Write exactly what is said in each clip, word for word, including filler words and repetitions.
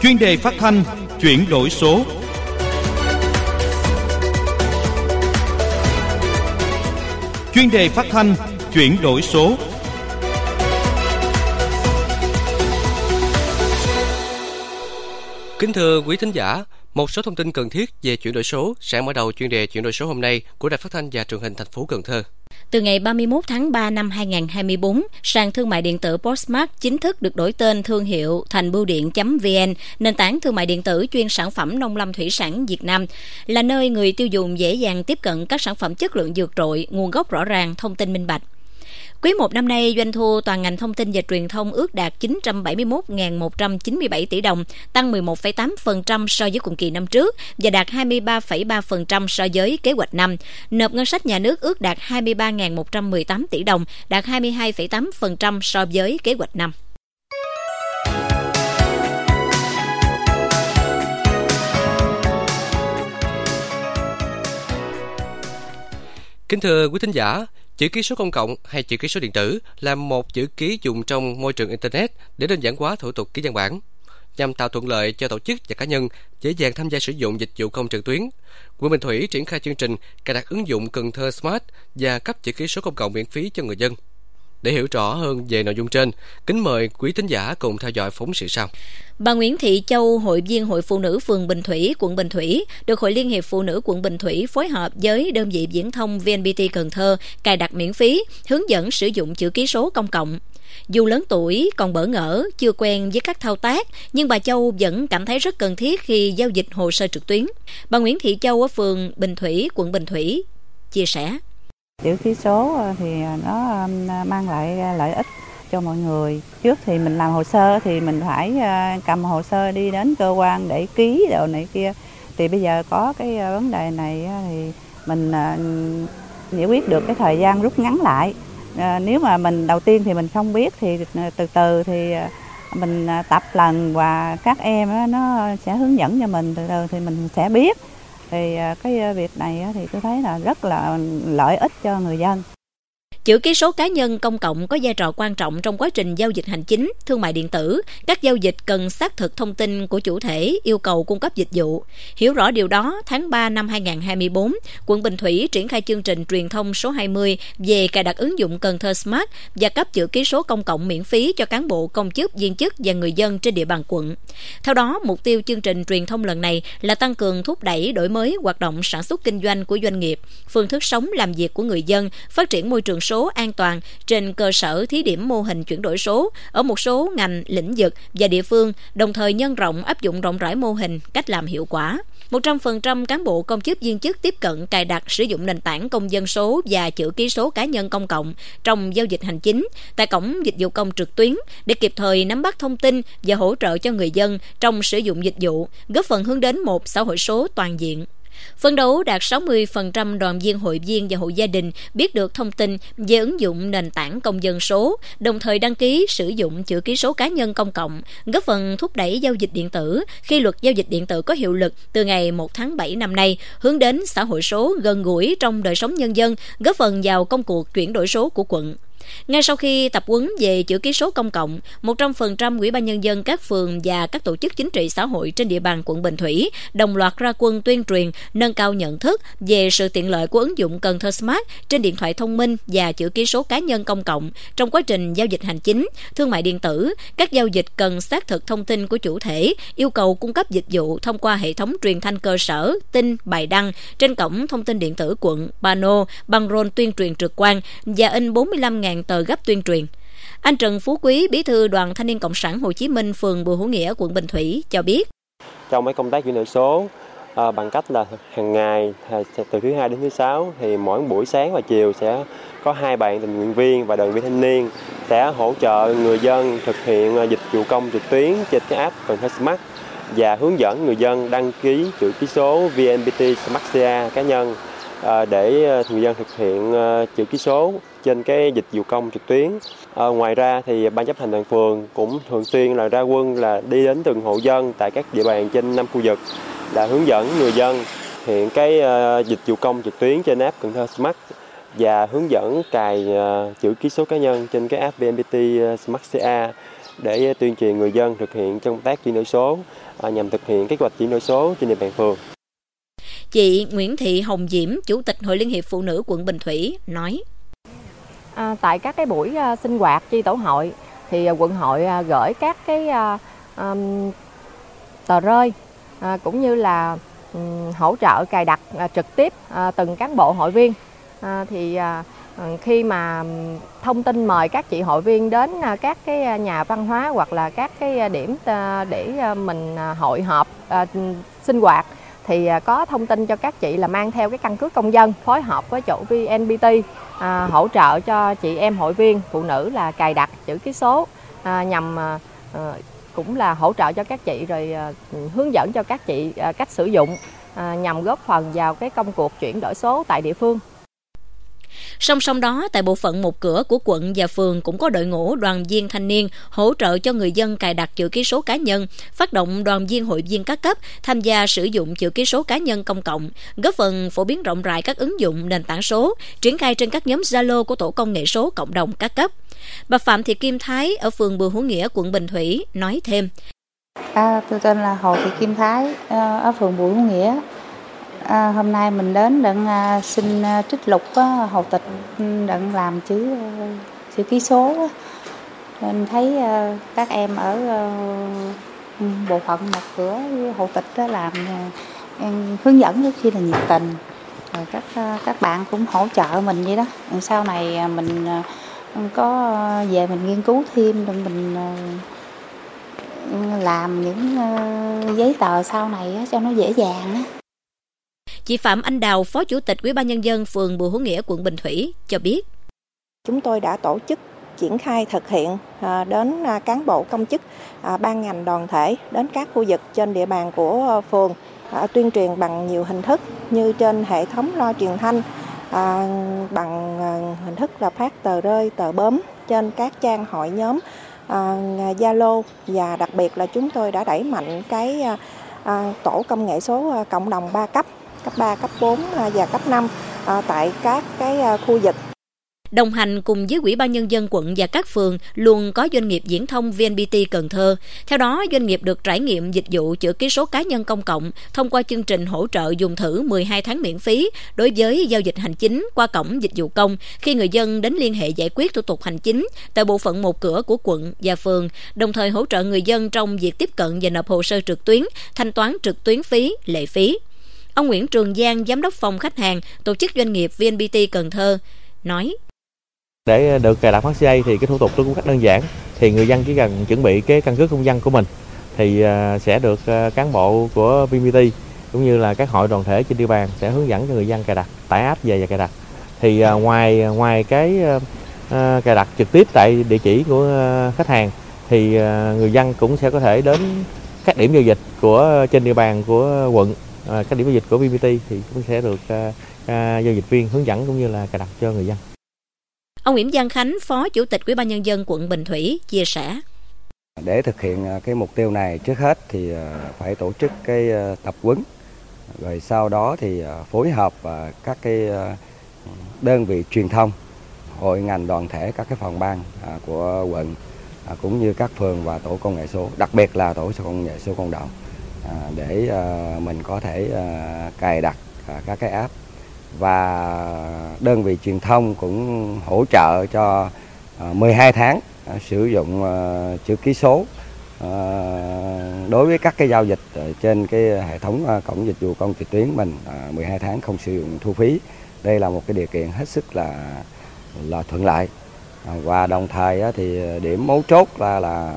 Chuyên đề phát thanh chuyển đổi số. Chuyên đề phát thanh chuyển đổi số. Kính thưa quý thính giả, một số thông tin cần thiết về chuyển đổi số sẽ mở đầu chuyên đề chuyển đổi số hôm nay của Đài Phát thanh và Truyền hình thành phố Cần Thơ. Từ ngày ba mươi mốt tháng ba năm hai nghìn không trăm hai mươi tư, sàn thương mại điện tử Postmart chính thức được đổi tên thương hiệu thành bưu điện chấm vn, nền tảng thương mại điện tử chuyên sản phẩm nông lâm thủy sản Việt Nam, là nơi người tiêu dùng dễ dàng tiếp cận các sản phẩm chất lượng vượt trội, nguồn gốc rõ ràng, thông tin minh bạch. Quý một năm nay, doanh thu toàn ngành thông tin và truyền thông ước đạt chín trăm bảy mươi mốt nghìn một trăm chín mươi bảy tỷ đồng, tăng mười một phẩy tám phần trăm so với cùng kỳ năm trước và đạt hai mươi ba phẩy ba phần trăm so với kế hoạch năm. Nộp ngân sách nhà nước ước đạt hai mươi ba nghìn một trăm mười tám tỷ đồng, đạt hai mươi hai phẩy tám phần trăm so với kế hoạch năm. Kính thưa quý thính giả, chữ ký số công cộng hay chữ ký số điện tử là một chữ ký dùng trong môi trường Internet để đơn giản hóa thủ tục ký văn bản, nhằm tạo thuận lợi cho tổ chức và cá nhân dễ dàng tham gia sử dụng dịch vụ công trực tuyến. Quận Bình Thủy triển khai chương trình cài đặt ứng dụng Cần Thơ Smart và cấp chữ ký số công cộng miễn phí cho người dân. Để hiểu rõ hơn về nội dung trên, kính mời quý thính giả cùng theo dõi phóng sự sau. Bà Nguyễn Thị Châu, hội viên Hội Phụ nữ phường Bình Thủy, quận Bình Thủy, được Hội Liên hiệp Phụ nữ quận Bình Thủy phối hợp với đơn vị viễn thông vê en pê tê Cần Thơ cài đặt miễn phí, hướng dẫn sử dụng chữ ký số công cộng. Dù lớn tuổi, còn bỡ ngỡ, chưa quen với các thao tác, nhưng bà Châu vẫn cảm thấy rất cần thiết khi giao dịch hồ sơ trực tuyến. Bà Nguyễn Thị Châu ở phường Bình Thủy, quận Bình Thủy, chia sẻ. Chữ ký số thì nó mang lại lợi ích cho mọi người. Trước thì mình làm hồ sơ thì mình phải cầm hồ sơ đi đến cơ quan để ký đồ này kia. Thì bây giờ có cái vấn đề này thì mình giải quyết được cái thời gian rút ngắn lại. Nếu mà mình đầu tiên thì mình không biết thì từ từ thì mình tập lần và các em nó sẽ hướng dẫn cho mình, từ từ thì mình sẽ biết. Thì cái việc này thì tôi thấy là rất là lợi ích cho người dân. Chữ ký số cá nhân công cộng có vai trò quan trọng trong quá trình giao dịch hành chính, thương mại điện tử. Các giao dịch cần xác thực thông tin của chủ thể, yêu cầu cung cấp dịch vụ. Hiểu rõ điều đó, tháng ba năm hai nghìn không trăm hai mươi tư, quận Bình Thủy triển khai chương trình truyền thông số hai mươi về cài đặt ứng dụng Cần Thơ Smart và cấp chữ ký số công cộng miễn phí cho cán bộ, công chức, viên chức và người dân trên địa bàn quận. Theo đó, mục tiêu chương trình truyền thông lần này là tăng cường thúc đẩy đổi mới hoạt động sản xuất kinh doanh của doanh nghiệp, phương thức sống làm việc của người dân, phát triển môi trường số an toàn trên cơ sở thí điểm mô hình chuyển đổi số ở một số ngành, lĩnh vực và địa phương, đồng thời nhân rộng áp dụng rộng rãi mô hình, cách làm hiệu quả. một trăm phần trăm cán bộ, công chức, viên chức tiếp cận cài đặt sử dụng nền tảng công dân số và chữ ký số cá nhân công cộng trong giao dịch hành chính tại cổng dịch vụ công trực tuyến để kịp thời nắm bắt thông tin và hỗ trợ cho người dân trong sử dụng dịch vụ, góp phần hướng đến một xã hội số toàn diện. Phấn đấu đạt sáu mươi phần trăm đoàn viên, hội viên và hộ gia đình biết được thông tin về ứng dụng nền tảng công dân số, đồng thời đăng ký sử dụng chữ ký số cá nhân công cộng, góp phần thúc đẩy giao dịch điện tử khi luật giao dịch điện tử có hiệu lực từ ngày một tháng bảy năm nay, hướng đến xã hội số gần gũi trong đời sống nhân dân, góp phần vào công cuộc chuyển đổi số của quận. Ngay sau khi tập huấn về chữ ký số công cộng, một trăm phần trăm Ủy ban Nhân dân các phường và các tổ chức chính trị xã hội trên địa bàn quận Bình Thủy đồng loạt ra quân tuyên truyền, nâng cao nhận thức về sự tiện lợi của ứng dụng Cần Thơ Smart trên điện thoại thông minh và chữ ký số cá nhân công cộng trong quá trình giao dịch hành chính, thương mại điện tử. Các giao dịch cần xác thực thông tin của chủ thể, yêu cầu cung cấp dịch vụ thông qua hệ thống truyền thanh cơ sở, tin, bài đăng trên cổng thông tin điện tử quận, pano, băng rôn tuyên truyền trực quan và in bốn mươi lăm nghìn tờ gấp tuyên truyền. Anh Trần Phú Quý, bí thư Đoàn Thanh niên Cộng sản Hồ Chí Minh, phường Bùi Hữu Nghĩa, quận Bình Thủy cho biết. Trong mấy công tác chuyển đổi số, à, bằng cách là hàng ngày từ thứ hai đến thứ sáu thì mỗi buổi sáng và chiều sẽ có hai bạn tình nguyện viên và đoàn viên thanh niên sẽ hỗ trợ người dân thực hiện dịch vụ công trực tuyến trên cái app Cần Thơ Smart và hướng dẫn người dân đăng ký chữ ký số vê en pê tê Smart xê a cá nhân để người dân thực hiện chữ ký số trên cái dịch vụ công trực tuyến. À, ngoài ra thì ban chấp hành đoàn phường cũng thường xuyên là ra quân là đi đến từng hộ dân tại các địa bàn trên năm khu vực là hướng dẫn người dân hiện cái uh, dịch vụ công trực tuyến trên app Cần Thơ Smart và hướng dẫn cài uh, chữ ký số cá nhân trên cái app vê en pê tê Smart xê a để tuyên truyền người dân thực hiện công tác chuyển đổi số nhằm thực hiện kế hoạch chuyển đổi số trên địa bàn phường. Chị Nguyễn Thị Hồng Diễm, Chủ tịch Hội Liên hiệp Phụ nữ quận Bình Thủy nói: À, tại các cái buổi uh, sinh hoạt chi tổ hội thì uh, quận hội uh, gửi các cái uh, um, tờ rơi uh, cũng như là um, hỗ trợ cài đặt uh, trực tiếp uh, từng cán bộ hội viên. Uh, thì uh, khi mà thông tin mời các chị hội viên đến uh, các cái nhà văn hóa hoặc là các cái điểm uh, để uh, mình uh, hội họp uh, sinh hoạt thì có thông tin cho các chị là mang theo cái căn cước công dân, phối hợp với chỗ vê en pê tê à, hỗ trợ cho chị em hội viên phụ nữ là cài đặt chữ ký số à, nhằm à, cũng là hỗ trợ cho các chị rồi à, hướng dẫn cho các chị à, cách sử dụng à, nhằm góp phần vào cái công cuộc chuyển đổi số tại địa phương. Song song đó, tại bộ phận một cửa của quận và phường cũng có đội ngũ đoàn viên thanh niên hỗ trợ cho người dân cài đặt chữ ký số cá nhân, phát động đoàn viên hội viên các cấp tham gia sử dụng chữ ký số cá nhân công cộng, góp phần phổ biến rộng rãi các ứng dụng nền tảng số, triển khai trên các nhóm Zalo của tổ công nghệ số cộng đồng các cấp. Bà Phạm Thị Kim Thái ở phường Bùi Hữu Nghĩa, quận Bình Thủy nói thêm: À, tôi tên là Hồ Thị Kim Thái ở phường Bùi Hữu Nghĩa. À, hôm nay mình đến đặng à, xin à, trích lục á, hồ tịch đặng làm chữ chữ ký số. Mình thấy à, các em ở à, bộ phận một cửa hồ tịch đó làm à, hướng dẫn rất chi là nhiệt tình. Rồi các à, các bạn cũng hỗ trợ mình vậy đó. Sau này à, mình à, có về mình nghiên cứu thêm đặng mình à, làm những à, giấy tờ sau này á, cho nó dễ dàng á. Chị Phạm Anh Đào, Phó Chủ tịch Ủy ban Nhân dân phường Bùi Hữu Nghĩa, quận Bình Thủy cho biết: Chúng tôi đã tổ chức triển khai thực hiện đến cán bộ công chức, ban ngành đoàn thể đến các khu vực trên địa bàn của phường, tuyên truyền bằng nhiều hình thức như trên hệ thống loa truyền thanh, bằng hình thức là phát tờ rơi, tờ bướm trên các trang hội nhóm Zalo, và đặc biệt là chúng tôi đã đẩy mạnh cái tổ công nghệ số cộng đồng ba cấp, cấp ba, cấp bốn và cấp năm à, tại các cái à, khu vực. Đồng hành cùng với Ủy ban Nhân dân quận và các phường luôn có doanh nghiệp viễn thông vê en pê tê Cần Thơ. Theo đó, doanh nghiệp được trải nghiệm dịch vụ chữ ký số cá nhân công cộng thông qua chương trình hỗ trợ dùng thử mười hai tháng miễn phí đối với giao dịch hành chính qua cổng dịch vụ công khi người dân đến liên hệ giải quyết thủ tục hành chính tại bộ phận một cửa của quận và phường, đồng thời hỗ trợ người dân trong việc tiếp cận và nộp hồ sơ trực tuyến, thanh toán trực tuyến phí, lệ phí. Ông Nguyễn Trường Giang, Giám đốc phòng khách hàng, tổ chức doanh nghiệp vê en pê tê Cần Thơ, nói: Để được cài đặt hát xê a thì cái thủ tục nó cũng rất đơn giản. Thì người dân chỉ cần chuẩn bị cái căn cước công dân của mình thì sẽ được cán bộ của vê en pê tê cũng như là các hội đoàn thể trên địa bàn sẽ hướng dẫn cho người dân cài đặt, tải app về và cài đặt. Thì ngoài ngoài cái cài đặt trực tiếp tại địa chỉ của khách hàng thì người dân cũng sẽ có thể đến các điểm giao dịch của trên địa bàn của quận, các điểm giao dịch của vê en pê tê thì cũng sẽ được giao dịch viên hướng dẫn cũng như là cài đặt cho người dân. Ông Nguyễn Văn Khánh, Phó Chủ tịch Ủy ban Nhân dân quận Bình Thủy chia sẻ: Để thực hiện cái mục tiêu này, trước hết thì phải tổ chức cái tập huấn, rồi sau đó thì phối hợp các cái đơn vị truyền thông, hội ngành đoàn thể, các cái phòng ban của quận cũng như các phường và tổ công nghệ số, đặc biệt là tổ công nghệ số cộng đồng để mình có thể cài đặt các cái app. Và đơn vị truyền thông cũng hỗ trợ cho mười hai tháng sử dụng chữ ký số đối với các cái giao dịch trên cái hệ thống cổng dịch vụ công trực tuyến mình, mười hai tháng không sử dụng thu phí. Đây là một cái điều kiện hết sức là là thuận lợi. Và đồng thời thì điểm mấu chốt là là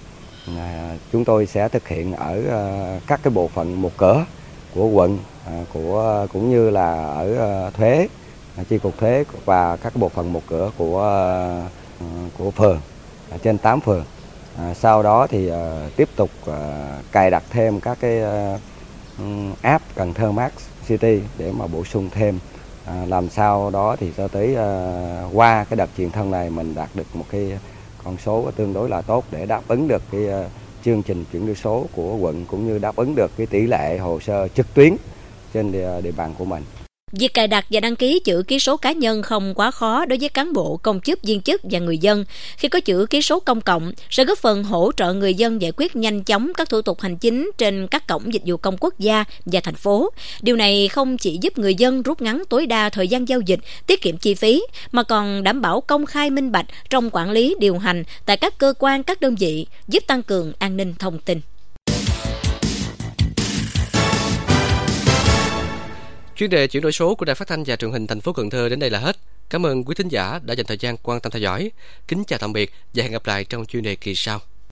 chúng tôi sẽ thực hiện ở các cái bộ phận một cửa của quận, của cũng như là ở thuế, chi cục thuế và các bộ phận một cửa của của phường trên tám phường. À, sau đó thì uh, tiếp tục uh, cài đặt thêm các cái uh, app Cần Thơ Smart City để mà bổ sung thêm, uh, làm sao đó thì cho tới uh, qua cái đợt truyền thông này mình đạt được một cái con số tương đối là tốt để đáp ứng được cái uh, chương trình chuyển đổi số của quận cũng như đáp ứng được cái tỷ lệ hồ sơ trực tuyến trên địa, địa bàn của mình. Việc cài đặt và đăng ký chữ ký số cá nhân không quá khó đối với cán bộ, công chức, viên chức và người dân. Khi có chữ ký số công cộng, sẽ góp phần hỗ trợ người dân giải quyết nhanh chóng các thủ tục hành chính trên các cổng dịch vụ công quốc gia và thành phố. Điều này không chỉ giúp người dân rút ngắn tối đa thời gian giao dịch, tiết kiệm chi phí, mà còn đảm bảo công khai minh bạch trong quản lý điều hành tại các cơ quan, các đơn vị, giúp tăng cường an ninh thông tin. Chuyên đề chuyển đổi số của Đài Phát thanh và Truyền hình thành phố Cần Thơ đến đây là hết. Cảm ơn quý thính giả đã dành thời gian quan tâm theo dõi. Kính chào tạm biệt và hẹn gặp lại trong chuyên đề kỳ sau.